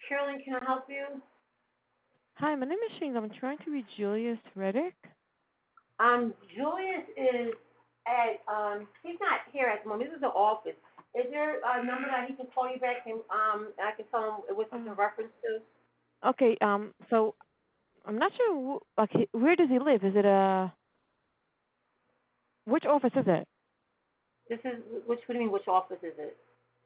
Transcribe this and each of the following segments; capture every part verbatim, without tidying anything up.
Carolyn. Can I help you? Hi, my name is Shane. I'm trying to reach Julius Reddick. Um, Julius is at um. He's not here at the moment. This is the office. Is there a number that he can call you back and um I can tell him what this in Oh, reference to? okay. Um, so I'm not sure. Wh- like, he- where does he live? Is it a which office is it? This is which. What do you mean? Which office is it?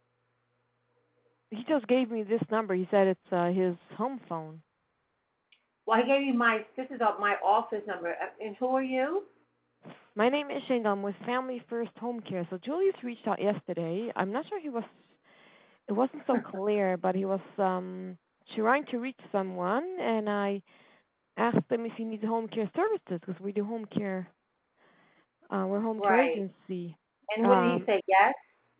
He just gave me this number. He said it's uh, his home phone. Well, he gave you my. This is uh, my office number. Uh, And who are you? My name is Shane. I'm with Family First Home Care. So Julius reached out yesterday. I'm not sure he was. It wasn't so clear, but he was um trying to reach someone, and I asked him if he needs home care services because we do home care. Uh, we're a home care Right. agency. And what did he Um, say? Yes.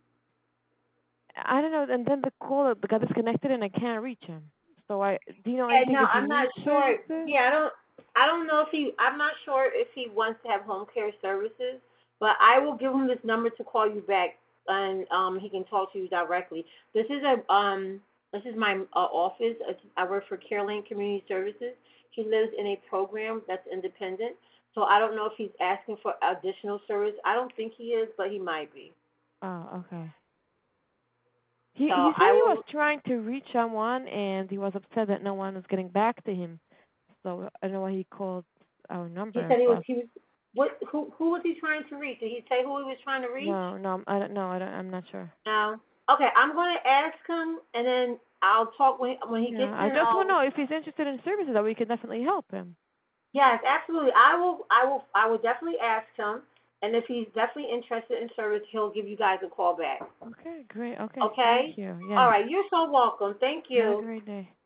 I don't know. And then the call got disconnected, and I can't reach him. So I do you know Yeah. anything No, if he I'm not needs sure. services? Yeah, I don't. I don't know if he. I'm not sure if he wants to have home care services, but I will give him this number to call you back, and um, he can talk to you directly. This is a um. This is my uh, office. Uh, I work for Caroline Community Services. He lives in a program that's independent, so I don't know if he's asking for additional service. I don't think he is, but he might be. Oh, okay. He So he said I he was will. trying to reach someone, and he was upset that no one was getting back to him. So I don't know why he called our He number. said he was. But He was. What? Who? Who was he trying to reach? Did he say who he was trying to reach? no, no, I don't know. I don't. I'm not sure. No. Okay, I'm going to ask him, and then I'll talk when when he Yeah, gets I in. just want I'll to know if he's interested in services that we can definitely help him. yes, absolutely. I will. I will. I will definitely ask him, and if he's definitely interested in service, he'll give you guys a call back. Okay, great. Okay, thank Okay. you. All Yes. right. You're so welcome. Thank Have a you. great day.